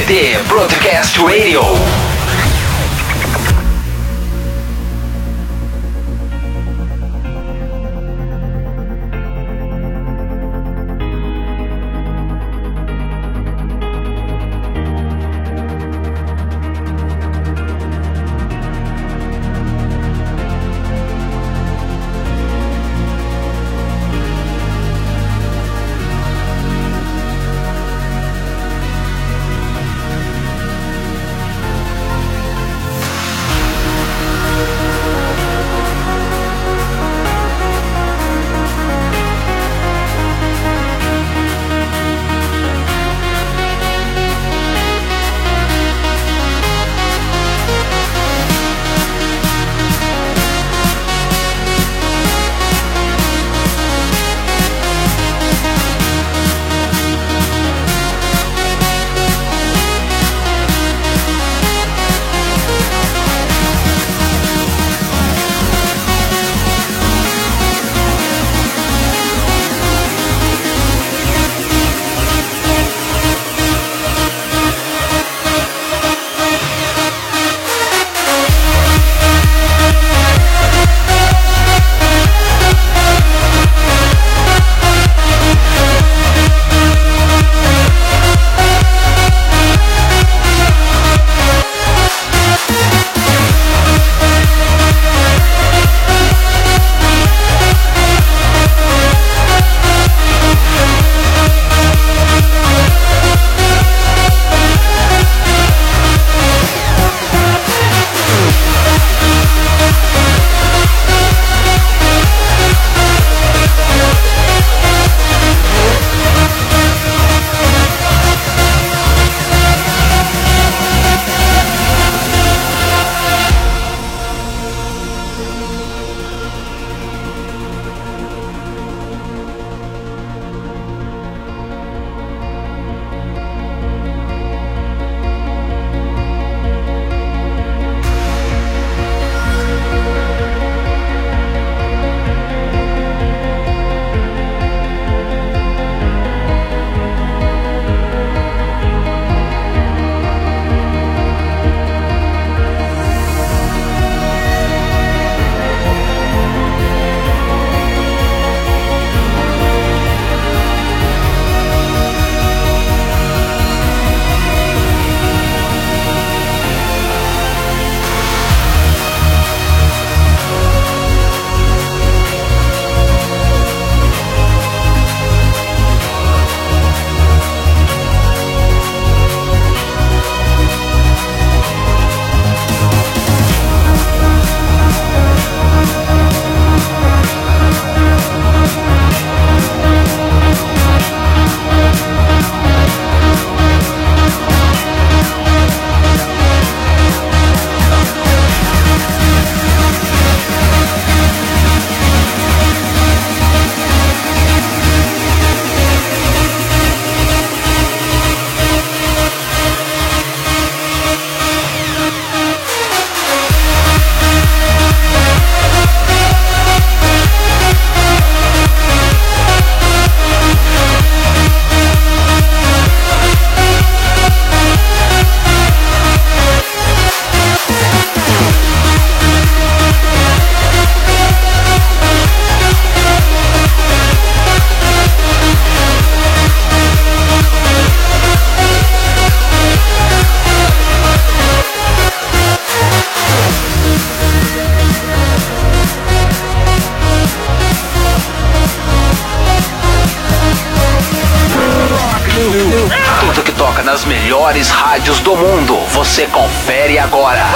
BT Broadcast Radio. Nas melhores rádios do mundo. Você confere agora.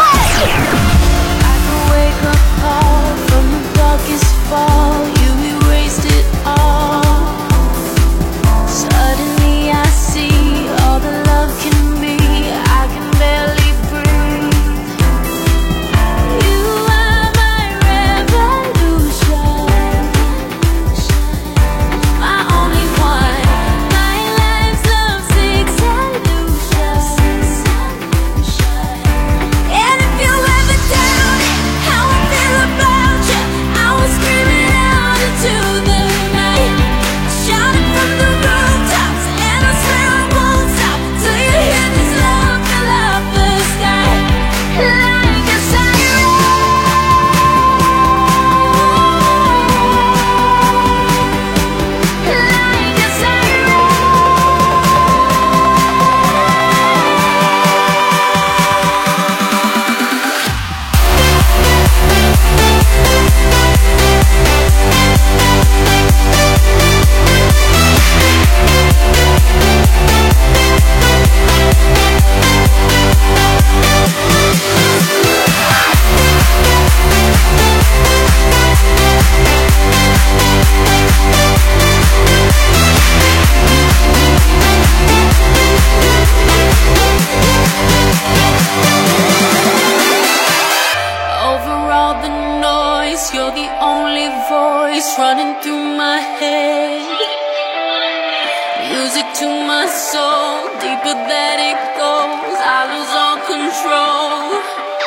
And if you ever voice, you're the only voice running through my head. Music to my soul, deeper that it goes, I lose all control.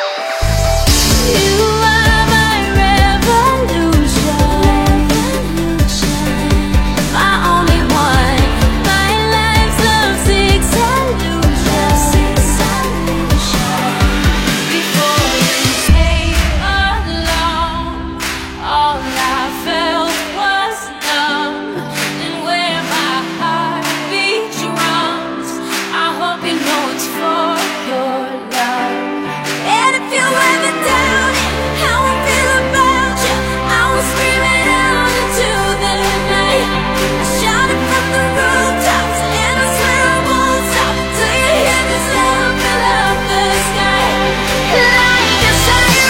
You are my revolution, my only one, my life's love's illusion. Before you came along, all I felt was numb. And where my heartbeat drums, I hope you know it's for your love. And if you ever doubt how I feel about you, I will scream it out into the night. I shout it from the rooftops, and I swear I won't stop till you hear this love fill up the sky. Like a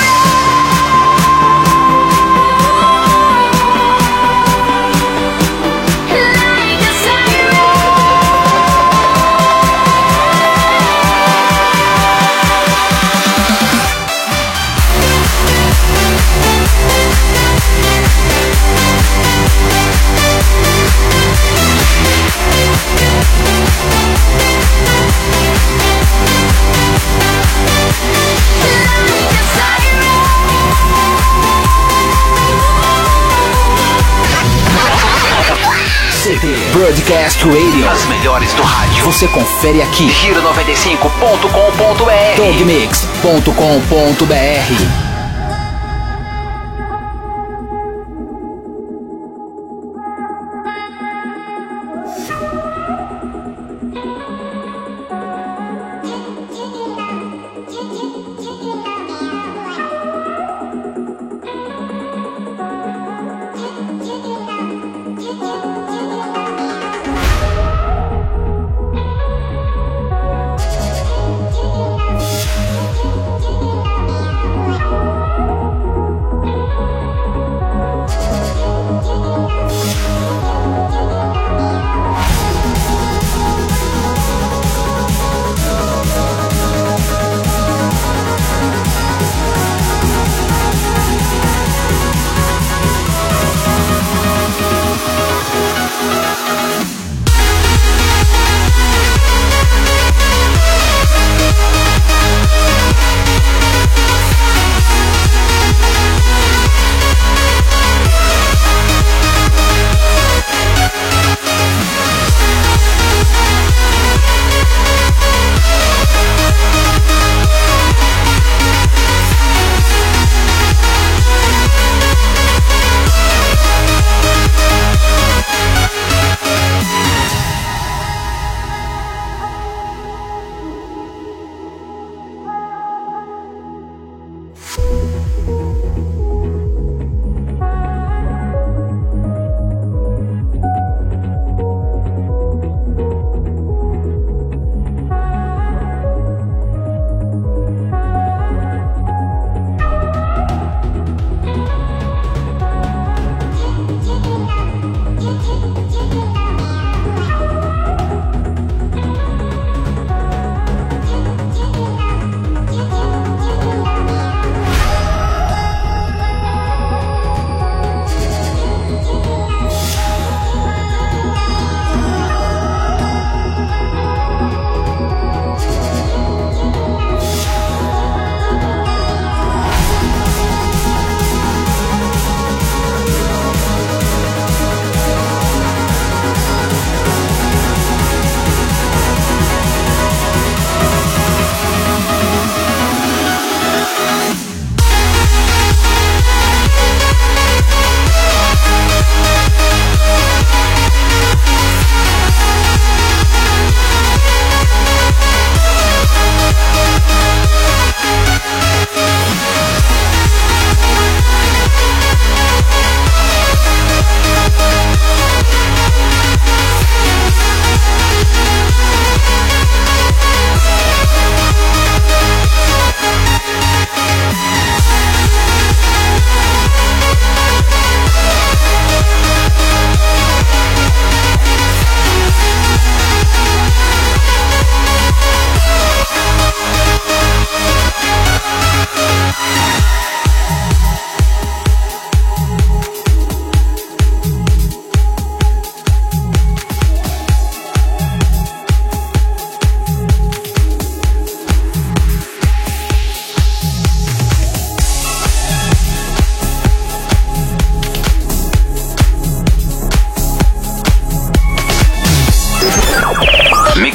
CD Broadcast Radio. As melhores do rádio. Você confere aqui. Giro95.com.br. Dogmix.com.br.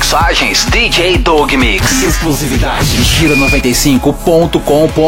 mixagens DJ Doug Mix. Exclusividade Giro95.com.br.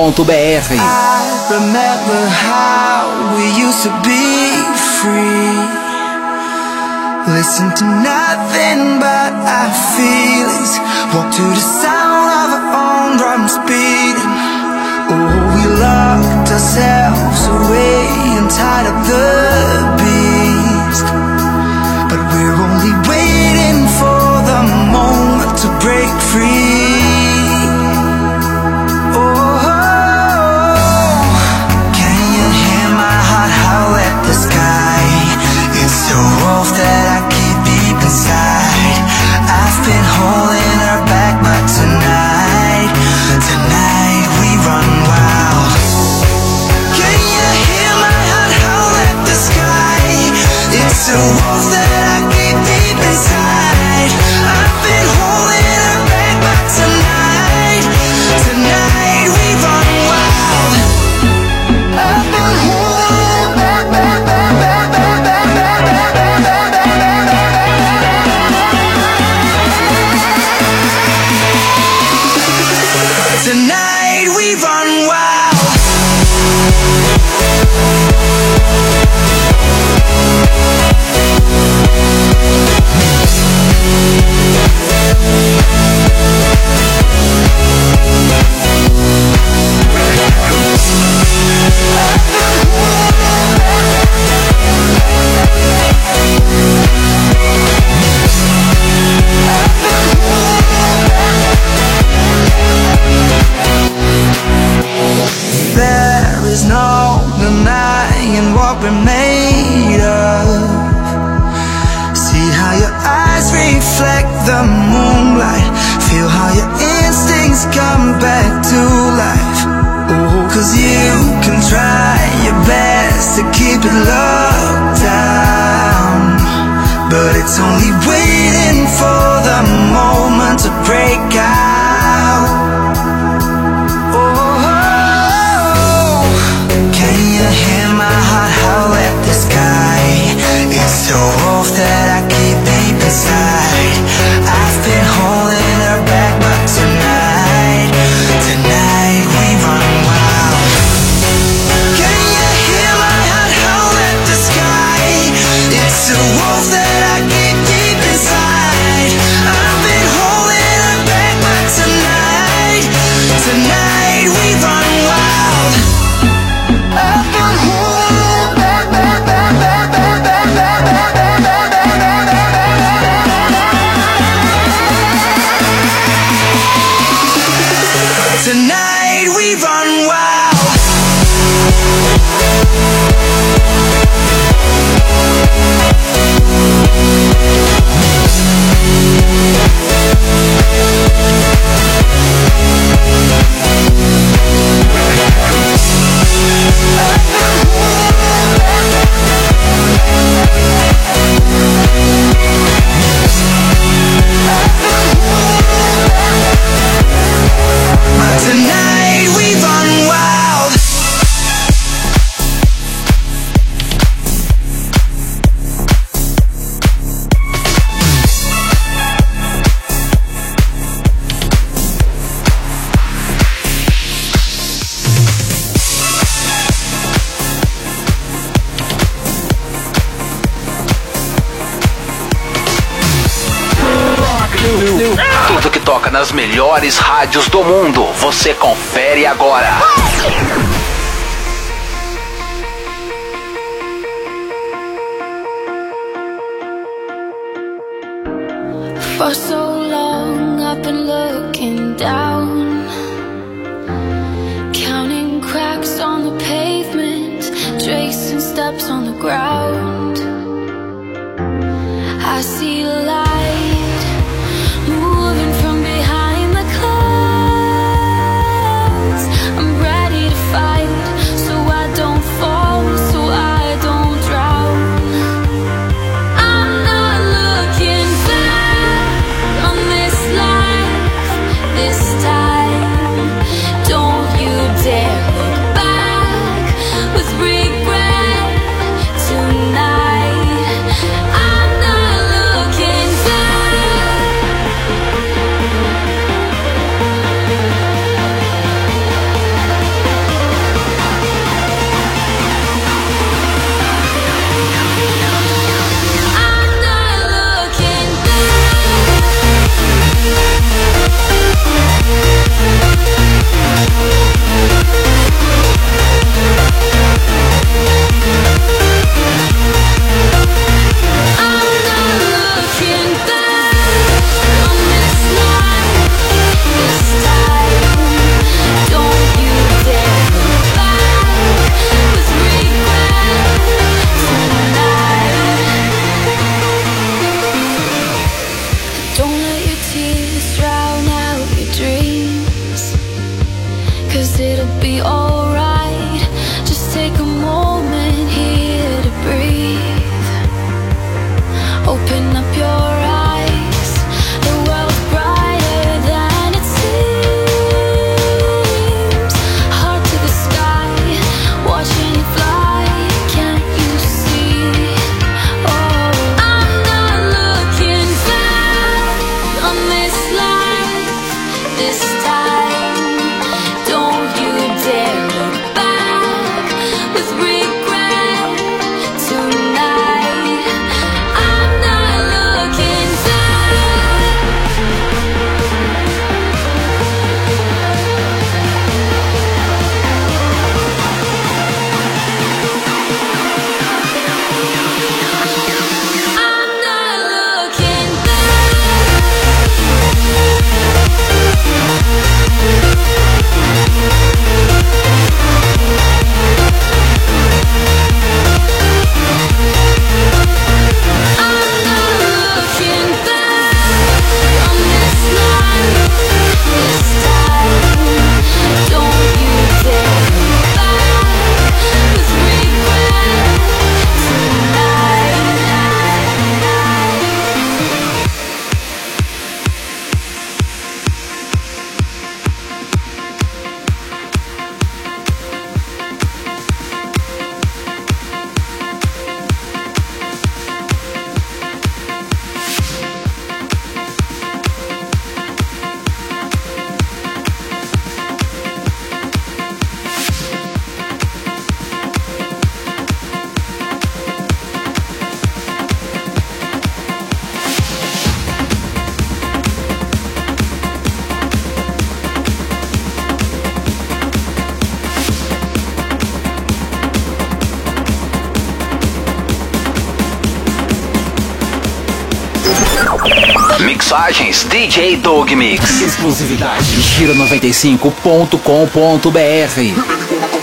I remember how we used to be free. Listen to nothing but our feelings. Walk to the sound of our own drums beating. Oh, we locked ourselves away and tied up the beast. But we're only waiting for the moment to break free. Oh, can you hear my heart howl at the sky? It's the wolf that I keep deep inside. I've been holding her back, but tonight we run wild. Can you hear my heart howl at the sky? It's the wolf that I keep deep inside. I've been holding her back, but tonight we run wild. I've been holding back, back, back, back, back, back, back, back, back, back, back. Tonight we run wild. There is no denying what we're made of. See how your eyes reflect the moonlight. Feel how your instincts come back to life. Oh, 'cause you can try your best to keep it locked down, but it's only waiting for the moment to break out. Oh, can you hear my heart howl at the sky? It's the wolf that I keep deep inside. I've been holding her back, but tonight we run wild. Can you hear my heart howl at the sky? It's the wolf that I keep deep inside. I've been holding her back, but tonight we run wild. I've been holding back, back, back, back, back, back, back, back, back, back, back, back, back. Tonight we run wild. Tonight we run wild. Tudo que toca nas melhores rádios do mundo, você confere agora. For so long I've been looking down, counting cracks on the pavement, tracing steps on the ground. I see light moving from behind the clouds. I'm ready to fight, so I don't fall, so I don't drown. I'm not looking back on this life this time. Don't you dare look back with regret tonight. mensagens, DJ Doug Mix. Exclusividade Giro95.com.br.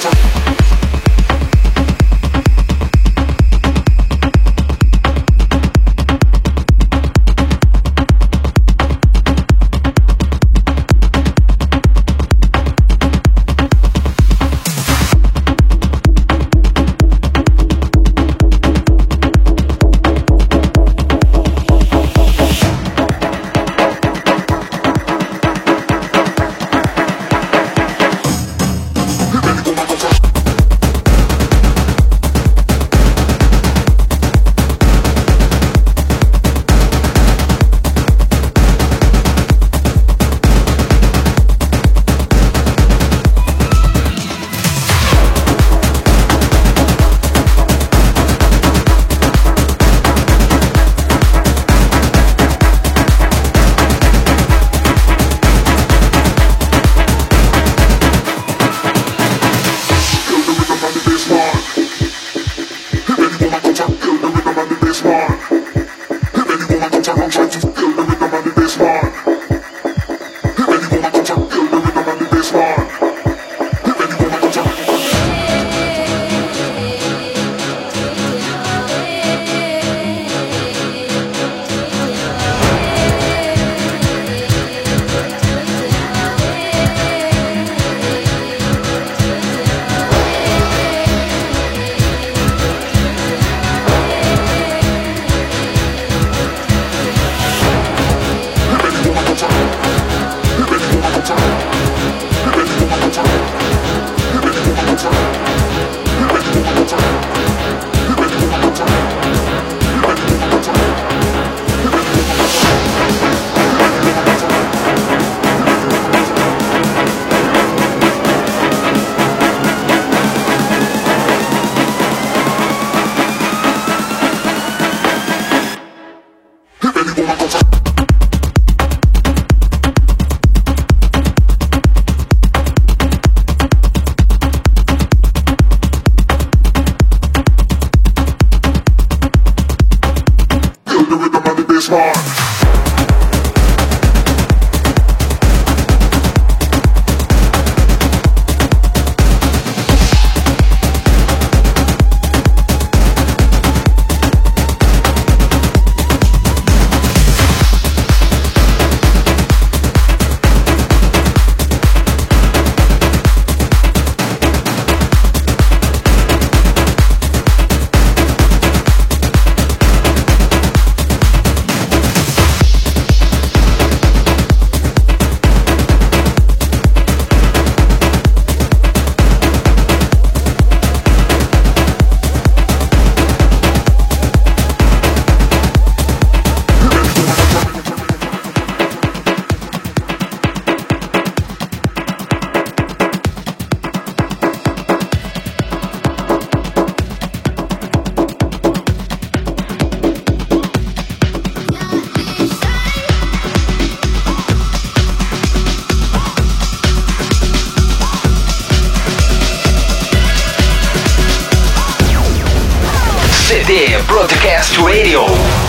Broadcast Radio.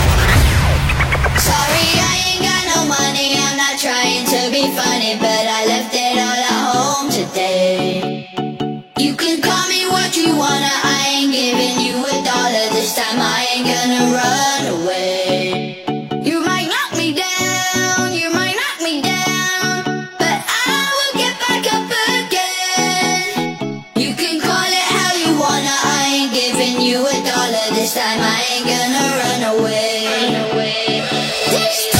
Sorry, I ain't got no money. I'm not trying to be funny, but I left it all at home today. You can call me what you wanna. I ain't giving you $1 this time. I ain't gonna run away. You might knock me down, you might knock me down, but I will get back up again. You can call it how you wanna. I ain't giving you $1 this time. I ain't gonna run away. This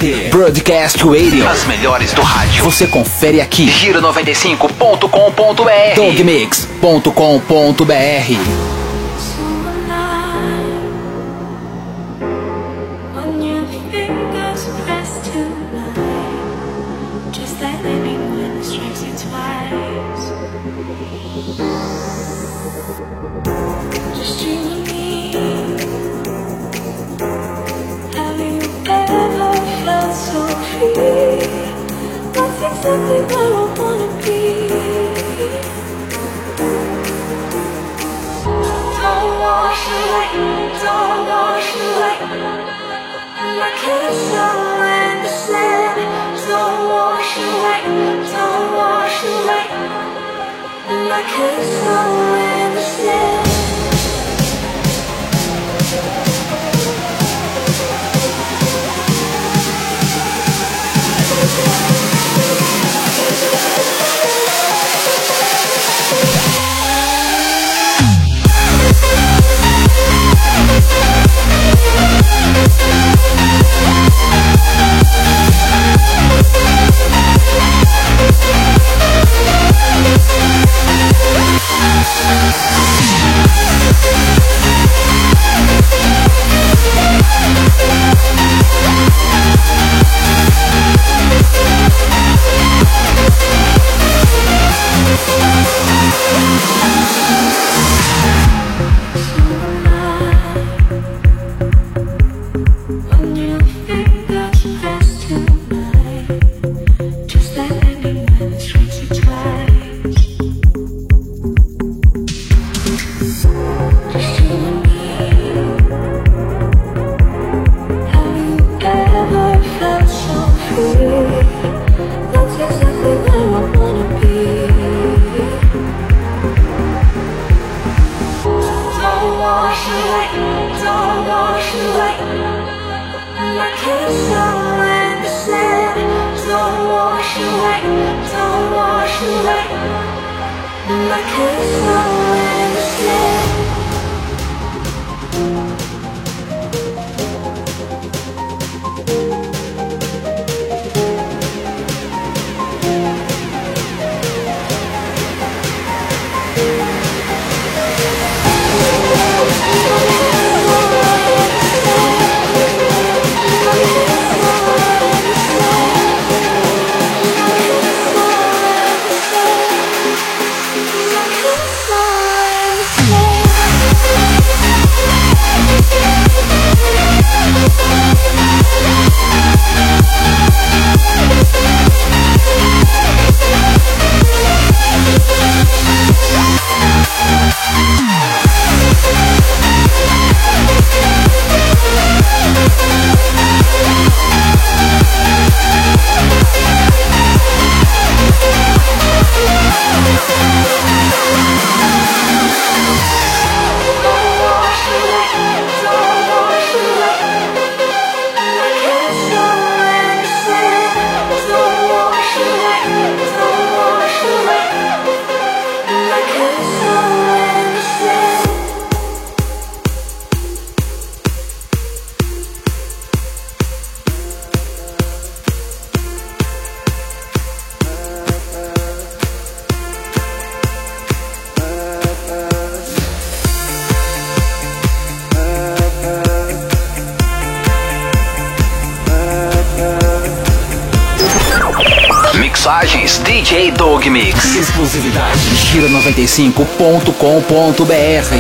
BR Broadcast Radio. As melhores do rádio. Você confere aqui. Giro95.com.br. Dogmix.com.br. That's exactly where I wanna be. Don't wash away, don't wash away my castle in the sand. Don't wash away, don't wash away my castle in the sand. Mixagens DJ Dogmix. Exclusividade Giro95.com.br.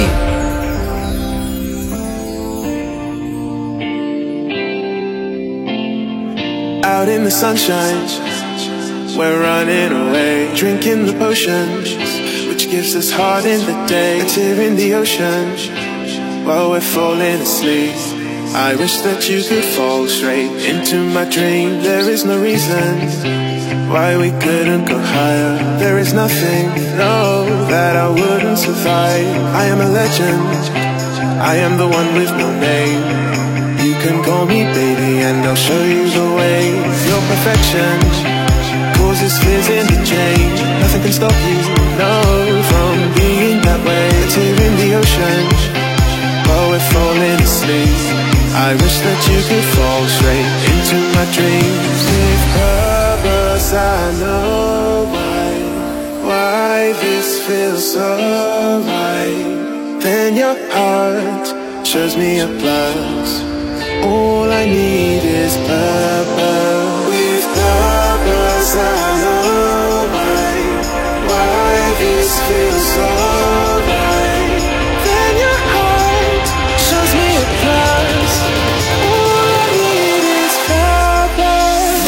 Out in the sunshine, we're running away, drinking the potions, which gives us heart in the day, a tear in the ocean, while we're falling asleep. I wish that you could fall straight into my dream. There is no reason why we couldn't go higher. There is nothing, no, that I wouldn't survive. I am a legend, I am the one with no name. You can call me baby and I'll show you the way. Your perfection causes fears in the change. Nothing can stop you, no, from being that way. A tear in the ocean while we're falling asleep. I wish that you could fall straight into my dreams. With purpose, I know why this feels so right. Then your heart shows me a plus. All I need is purpose. With purpose, I know why this feels so right. Then your heart shows me a plus. All I need is purpose.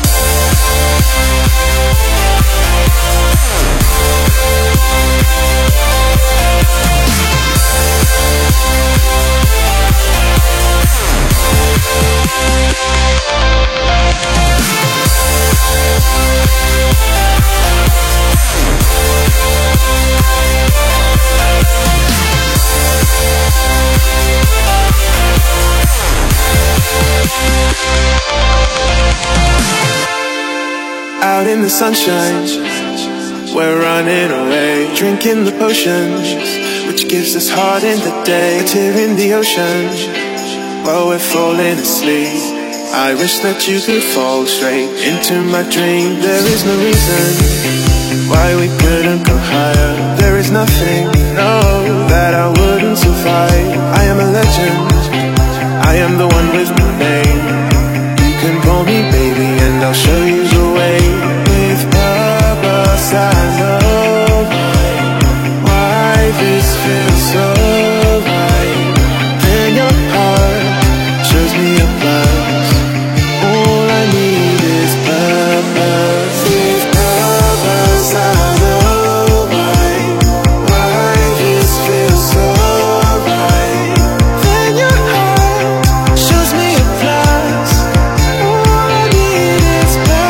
Out in the sunshine, we're running away, drinking the potions, which gives us heart in the day. A tear in the ocean, while we're falling asleep. I wish that you could fall straight into my dream. There is no reason why we couldn't go higher. There is nothing, no, that I wouldn't survive. I am a legend, I am the one with no name. You can call me baby and I'll show you the way. With purpose I know why this feels so right. Then your heart shows me a plus. All I need is purpose. With purpose I know why this feels so right. Then your heart shows me a plus. All I need is purpose.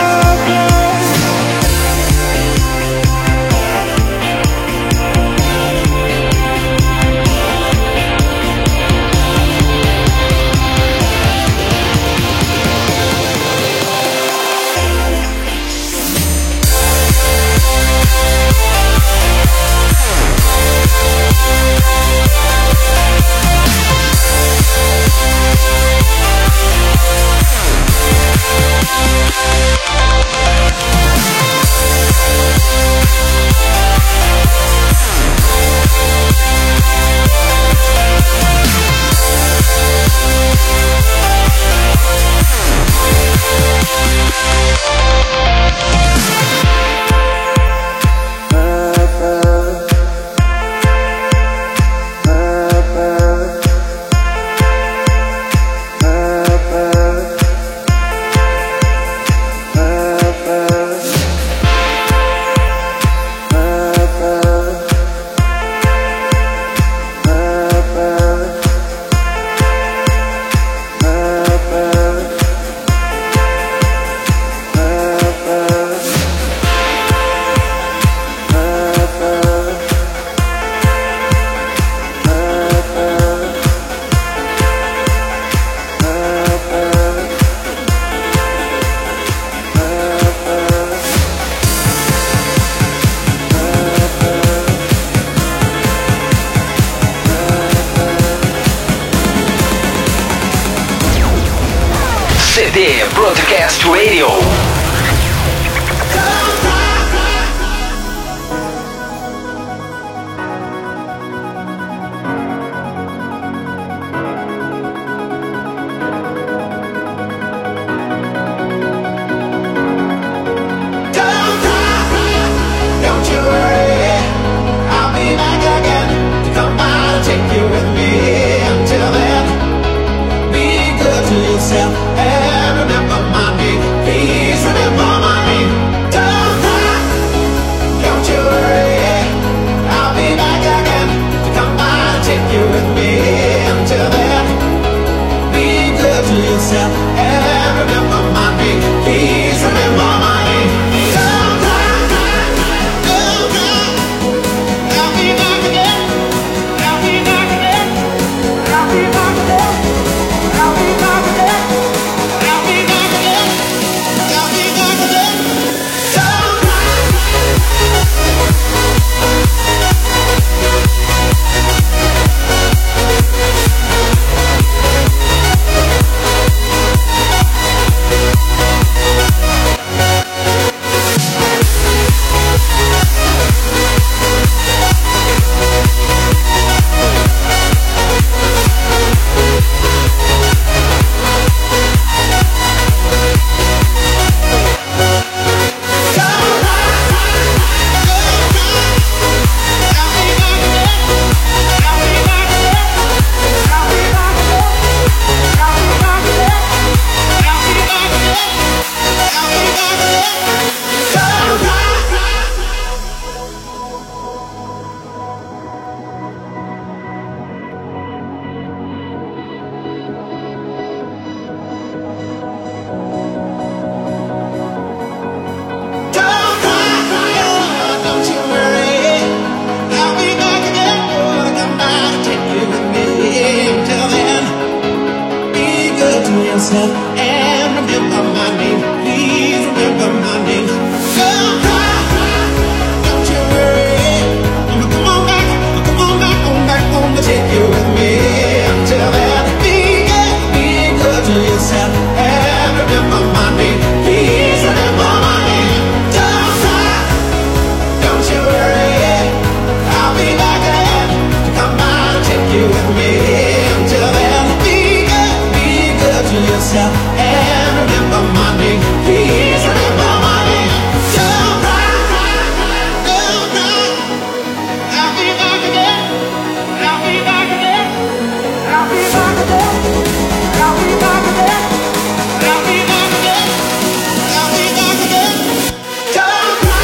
yourself and remember my name. Please remember my name. Don't cry, don't you worry. Come on back, home to take you with me. Until then, be good to yourself and remember my name. Please remember my name. Don't cry, don't you worry. I'll be back again to come by and take you with me. Until then, be good to yourself and remember my name. Please remember my name. Don't cry, don't cry. I'll be back again. I'll be back again. I'll be back again. I'll be back again. I'll be back again. I'll be back again. Don't cry.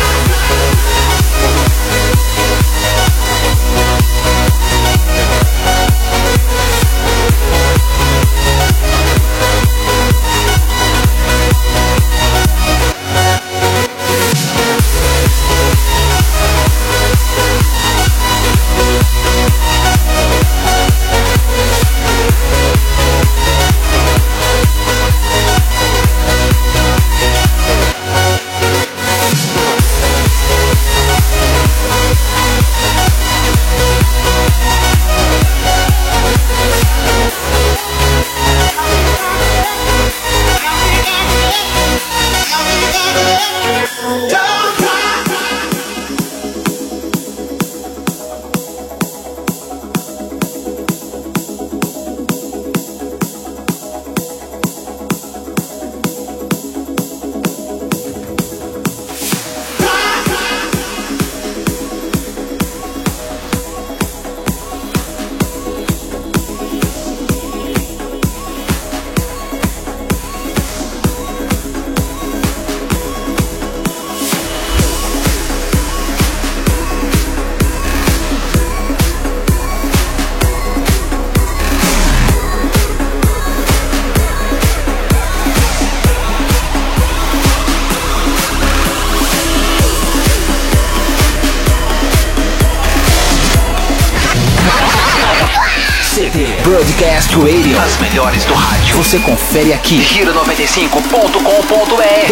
Broadcast Radio. As melhores do rádio. Você confere aqui. Giro95.com.br.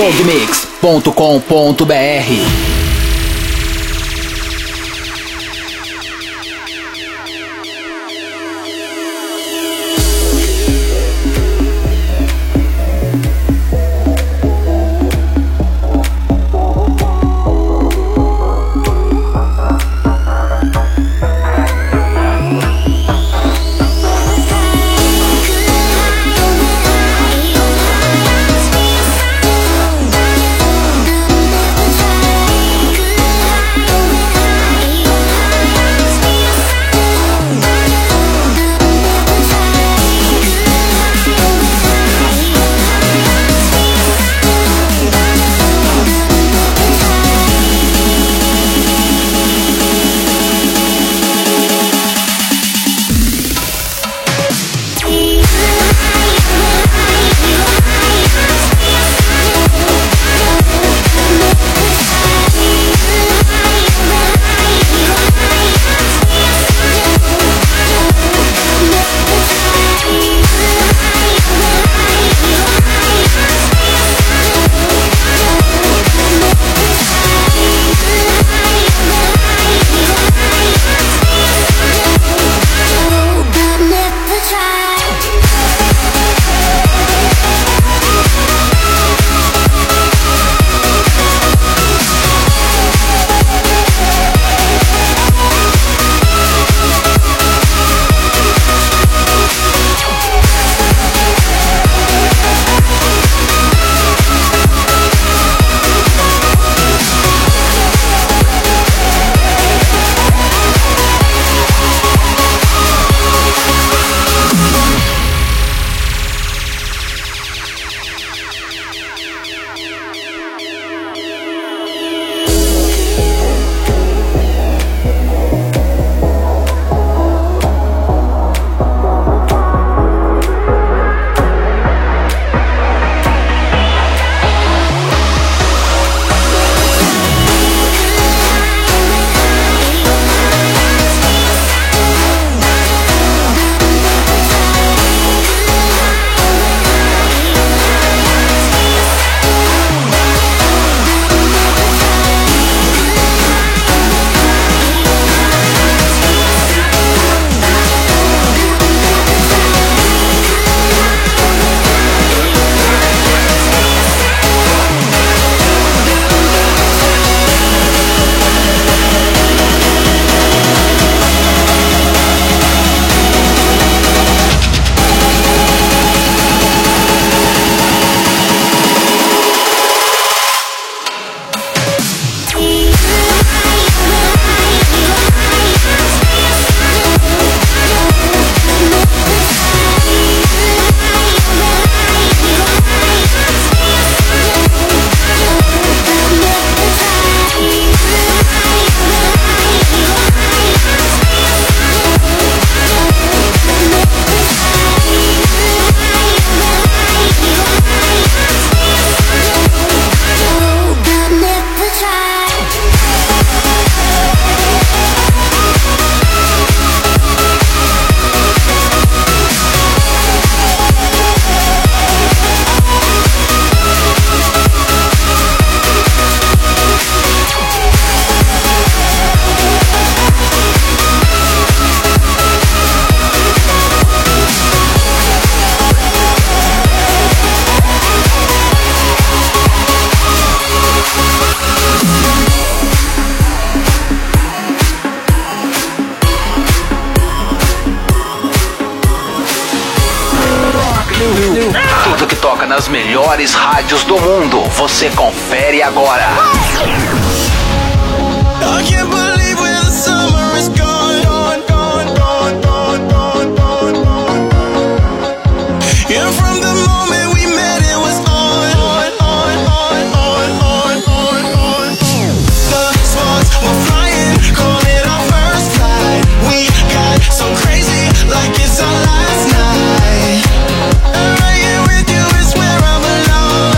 Dogmix.com.br. Try melhores rádios do mundo. Você confere agora. I can't believe where the summer is gone. And from the moment we met, it was on. The sparks were flying, call it our first flight. We got so crazy, like it's our last night. And right here with you is where I belong.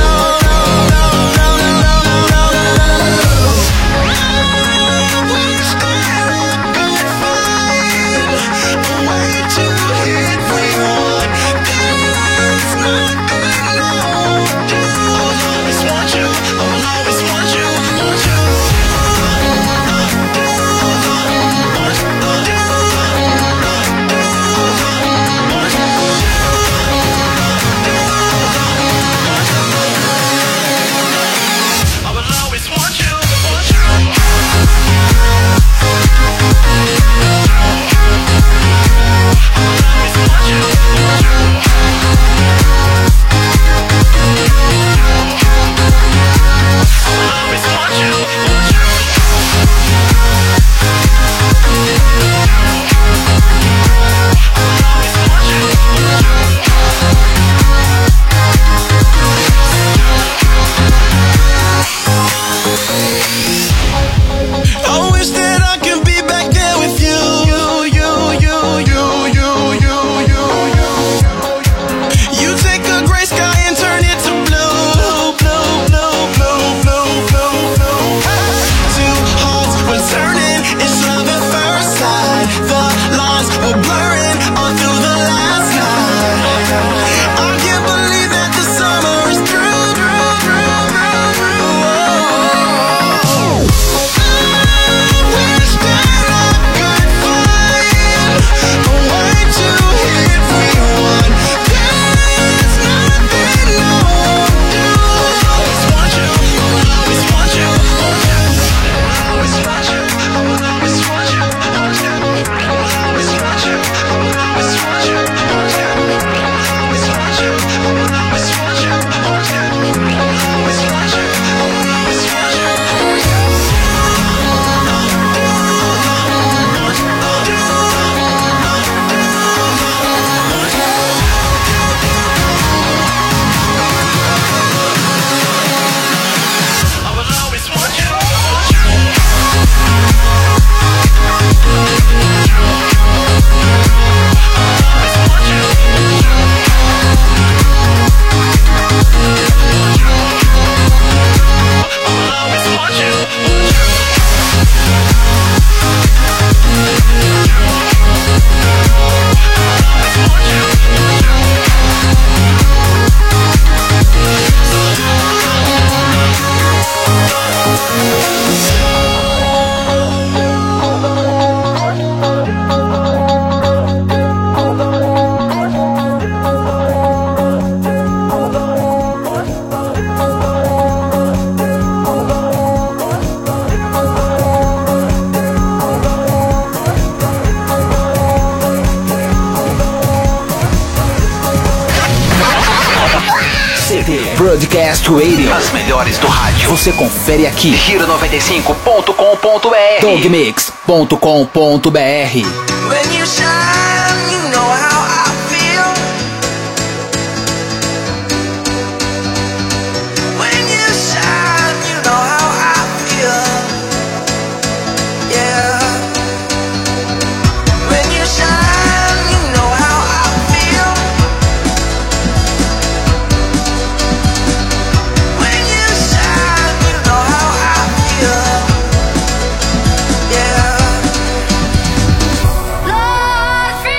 Broadcast Radio. As melhores do rádio. Você confere aqui. Giro95.com.br. Dogmix.com.br. When you shine, you know how I feel. When you shine, you know how I feel. Yeah. When you shine, you know how I feel. When you shine, you know how I feel. Yeah. Lord,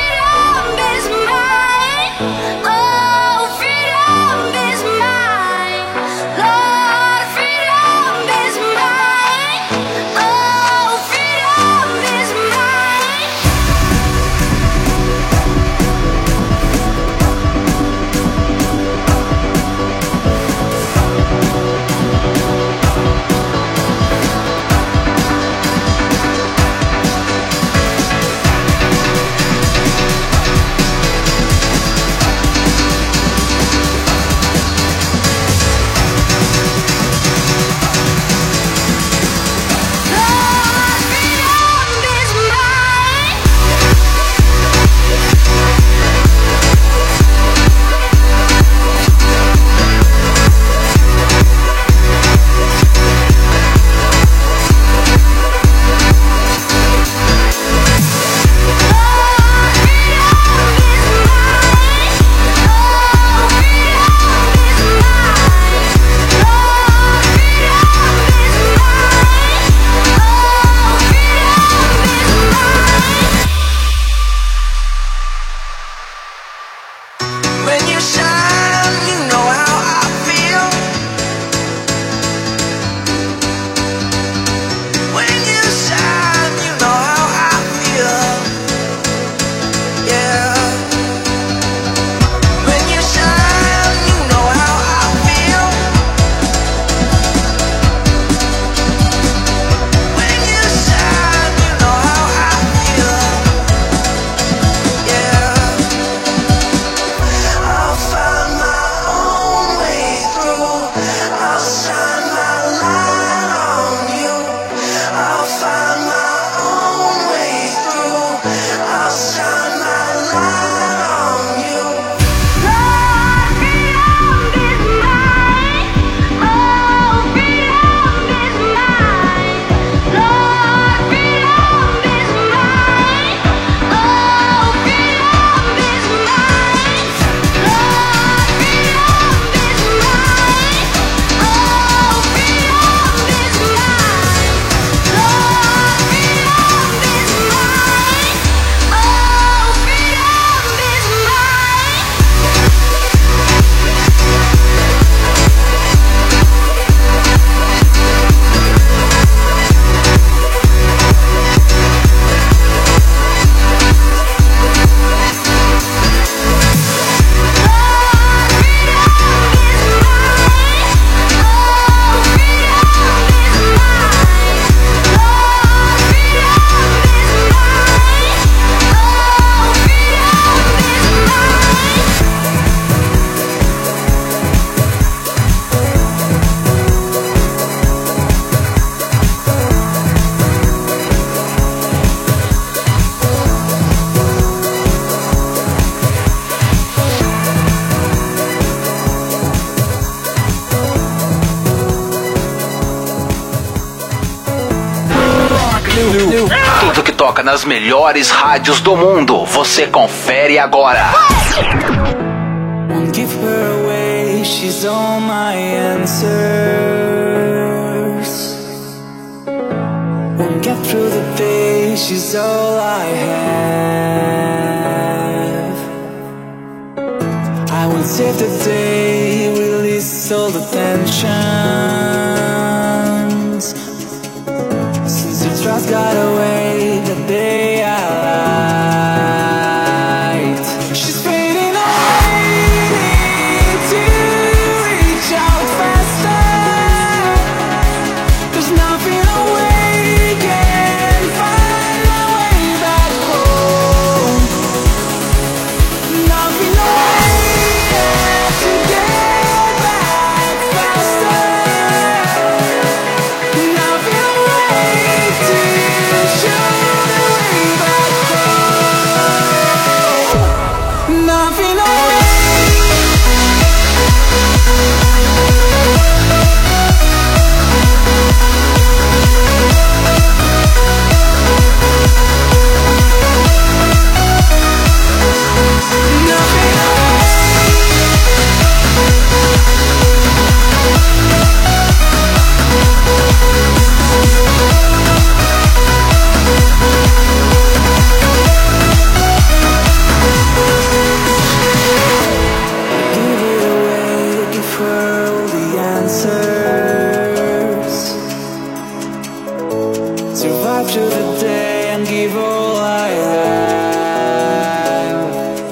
Tudo que toca nas melhores rádios do mundo, você confere agora. Won't give her away, she's all my answers. Won't get through the day, she's all I have. I will save the day, release all the tensions. Since your trust got away, the day I lied. She's fading away, need to reach out faster. There's nothing away, can't find my way back home. Nothing away, have to get back faster. Nothing away to show the way back home. Nothing away. Give it away, give her all the answers. Survive through the day and give all I have.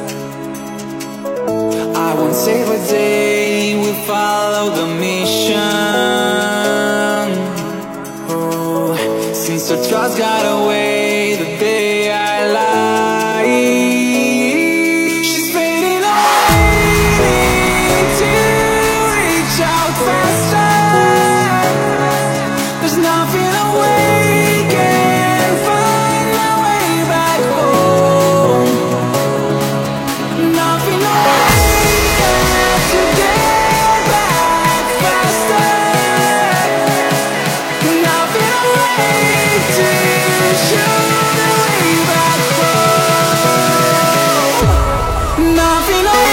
I won't save a day, we'll follow the mission. Oh, since the trust got away, the day I lied. She's fading away, need to reach out faster. There's nothing away, can't find my way back home. Nothing away, have to get back faster. Nothing away to show the way back home. Nothing away.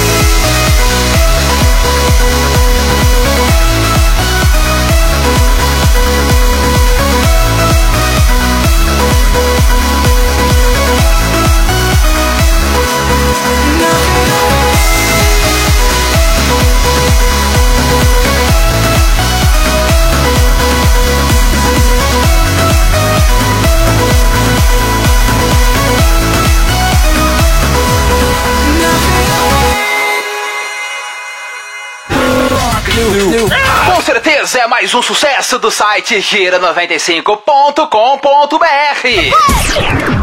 Com certeza é mais um sucesso do site gira95.com.br.